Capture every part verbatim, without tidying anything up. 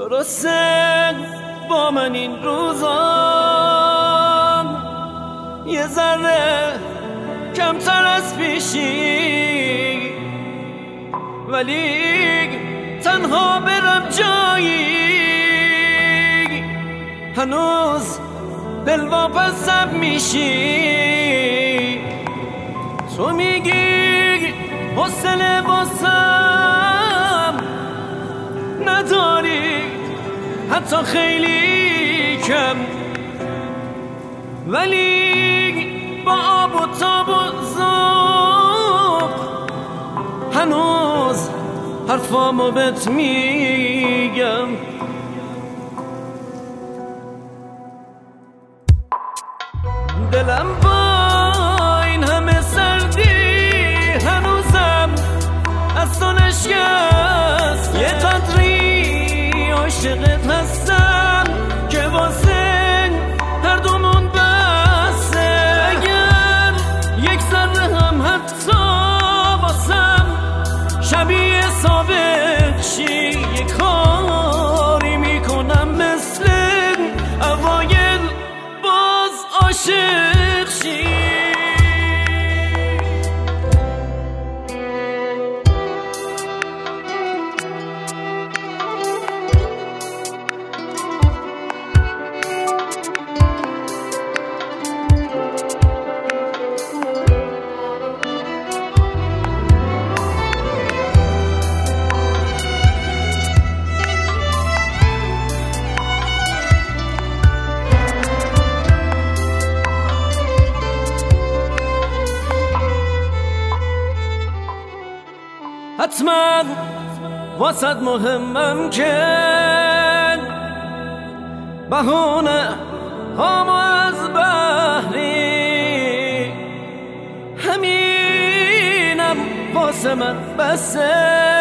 درسته با من این روزان یه ذره کمتر از پیشی، ولی تنها برم جایی هنوز دلواپسم میشی. تو میگی حوصله واسم نداری حتی خیلی کم، ولی با آب و تاب و ذوق هنوز حرفامو بهت میگم. دلم با این همه سردی هنوزم از تو نشکست، یه قدری عاشقت هستم که واسه هر دومون بسه. اگر یک ذره هم حتی واسم شبیه سابق شی، یه کاری میکنم مثل اوایل باز عاشق شی. حتما واسد مهمم که بهونه هامو از بحری، همینم واسه من بسه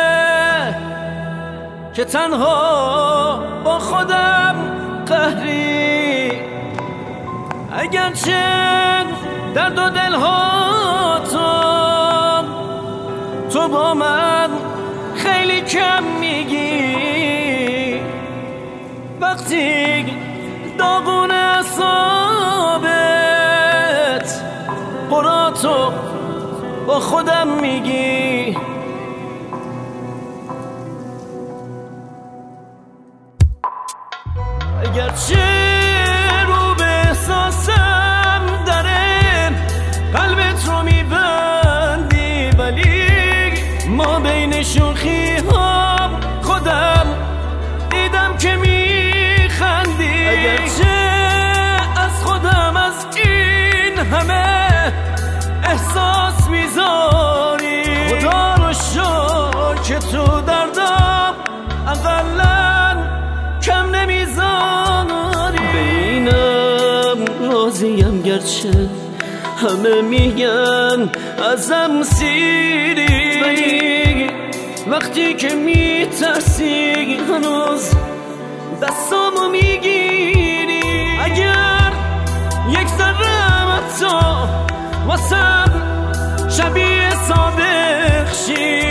که تنها با خودم قهری. اگرچه درد و دلها تو تو با من خیلی کم میگی، وقتی داغون اعصابت قراتو با خودم میگی. اگرچه رو به احساسم داره قلبت رو میبندی، ولی ما بین شوخی ها خودم دیدم که میخندی. اگرچه از خودم از این همه احساس میذاری، خدا رو شکر که تو دردم اقلن کم نمیذاری. بینم راضیم گرچه همه میگن ازم سیری، ولی وقتی که میترسی هنوز دستامو میگیری. اگر یک ذره تو واسم شبیه سابق شی،